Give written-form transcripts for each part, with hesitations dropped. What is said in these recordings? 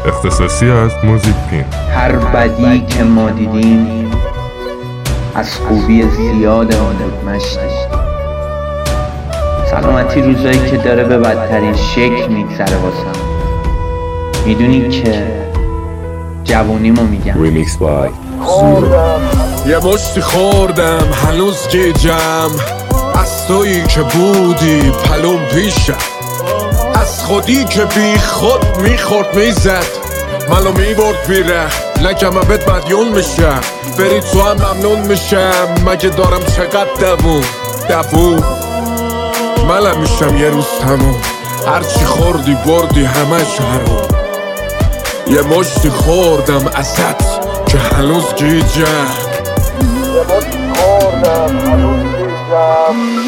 اختصاصی از موزیک پین. هر بدی که ما دیدیم از خوبی زیاد آن مشتی. سلامتی روزایی که داره به بدترین شکل میگذره واسم. میدونی که جوونیمو میگم. ریمیکس بای یه مشتی خوردم هنوز گیجم از تویی که بودی پلوم پیشم، از خودی که بی خود میخورد میزد منو میبرد بیره لگم بهت مدیون میشم، بری تو هم ممنون میشم. مگه دارم چقدر دوون منم میشم یه روز تموم. هرچی خوردی بردی همش حروم. یه مشتی خوردم ازت که هنوز گیجم، یه مشتی خوردم هنوز گیجم.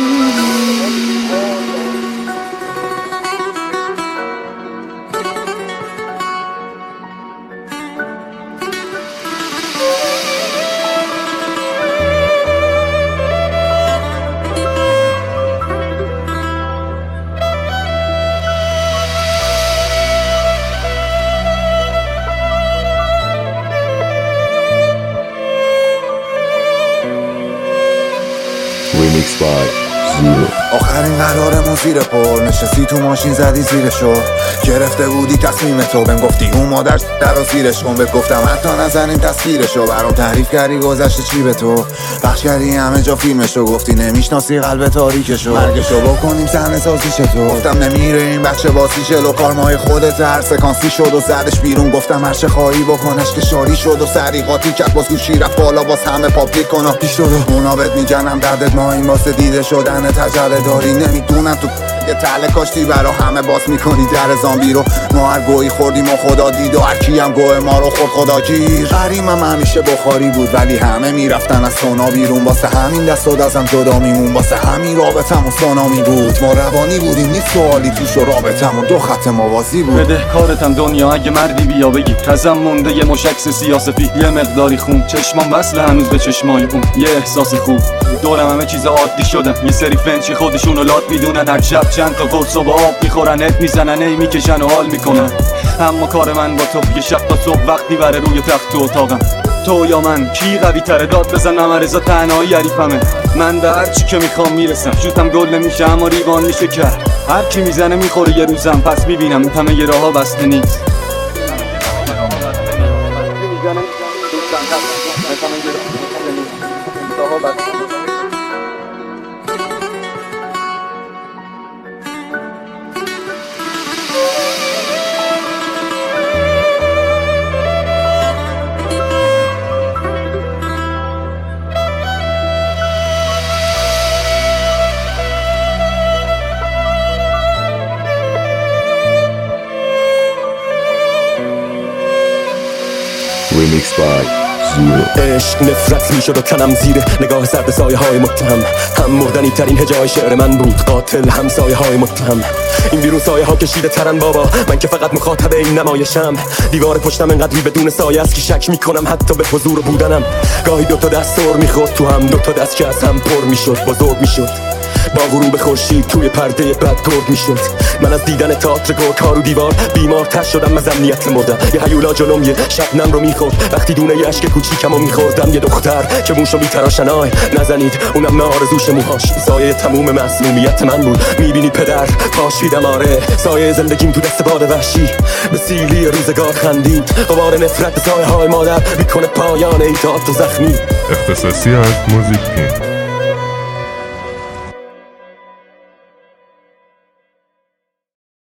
ریمیکس بای زیرو. آخرین قرارمون زیر پل نشستی تو ماشین زدی زیرشو، گرفته بودی تصمیم تو بهم گفتی اون مادر درو زیرش کن. بهت گفتم حتی نزنیم تصویرشو، برام تعریف کردی گذشته چی به تو بخش کردی همه جا فیلمشو، گفتی نمیشناسی قلب تاریکشو، مرگشو بکنیم صحنه سازیش تو. گفتم نمیره این بچه باسی جلو کارمای خودت هر سکانسی شد و زدش بیرون. گفتم هر چه خواهی بکنش که شاری شد و سریقاتی کرد باز گوشی رفت بالا باز همه پابلیک کن و پیش شد و اونا بهت میگنم دردت ما این واسه دیده شدن تجله داری. نمیدونم تو یه تله کاشتی برا همه باز میکنی در زامبی رو. ما هر گویی خوردیم و خدا دید و هر کی هم گوه ما رو خود خدا گیر. قریمم همیشه بخاری بود ولی همه میرفتن از سونا بیرون، واسه همین دست و دستم جدا میمون، واسه همین رابطمون سونامی بود. ما روانی بودیم نیست سوالی توش و رابطمون دو خط موازی بود. بده کارتم دنیا اگه مردی بیا بگی ازم مونده یه مشکس سیاسفی، یه مقداری خون چشمام وصله هنوز به چشمای اون، یه احساس خوب دورم همه چیزا عادی شدن. یه سری فنچی خودشونو لات میدونن، هر شب چند تا قرص و با آب میخورن، ات میزنن ای میکشن و حال میکنن. اما کار من با تو یه شب تا صبح وقتی بره روی تخت تو اتاقم. تو یا من کی قوی تره داد بزنم رضا تنهایی عریفمه. من به هر چی که میخوام میرسم، شوتم گل نمیشه اما ریوان میشه کرد. هر کی میزنه میخوره یه روزم، پس میبینم این همه یه راها بسته نیست. ریمیکس بای زیرو. عشق نفرت میشد و تنم زیر نگاه سرد سایه های متهم. هم مردنی ترین هجای شعر من بود، قاتل هم سایه های متهم. این بیرون سایه ها کشیده ترن بابا، من که فقط مخاطب این نمایشم. دیوار پشتم انقدری بدون سایه است که شک میکنم حتی به حضور بودنم. گاهی دوتا دست سر میخورد تو هم، دوتا دست که از هم پر میشد بزرگ میشد. با غروب خورشید توی پرده بد گرد میشد. من از دیدن تئاتر گرگ‌ها رو دیوار بیمارتر شدم، از امنیت مردم. یه هیولا جلوم یه شبنم رو میخورد وقتی دونه یه اشک کوچیکمو میخوردم. یه دختر که موشو میتراشن آی نزنید، اونم آرزوش موهاش سایه تموم مسمومیت من بود. میبینی پدر پاشیدم آره، سایه زندگیم تو دست باد وحشی به سیلی روزگار خندید. غبار نفرت سایه های مادر میکنه پایان ایداد و زخمی. اختصاصی از موزیک پین.